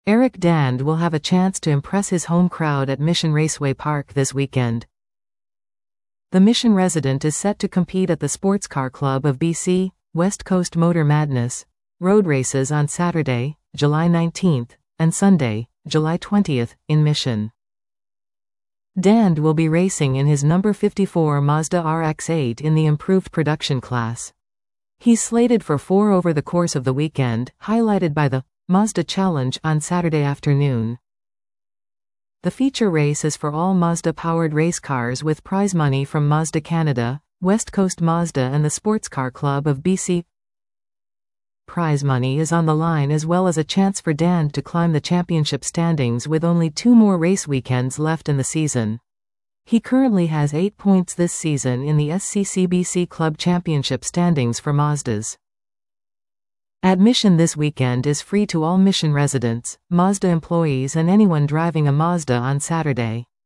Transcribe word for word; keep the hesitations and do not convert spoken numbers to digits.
Eric Dand will have a chance to impress his home crowd at Mission Raceway Park this weekend. The Mission resident is set to compete at the Sports Car Club of B C, West Coast Motor Madness road races on Saturday, July nineteenth, and Sunday, July twentieth, in Mission. Dand will be racing in his number fifty-four Mazda R X eight in the improved production class. He's slated for four over the course of the weekend, highlighted by the Mazda Challenge on Saturday afternoon. The feature race is for all Mazda-powered race cars with prize money from Mazda Canada, West Coast Mazda and the Sports Car Club of B C. Prize money is on the line as well as a chance for Dand to climb the championship standings with only two more race weekends left in the season. He currently has eight points this season in the S C C B C Club Championship standings for Mazdas. Admission this weekend is free to all Mission residents, Mazda employees and anyone driving a Mazda on Saturday.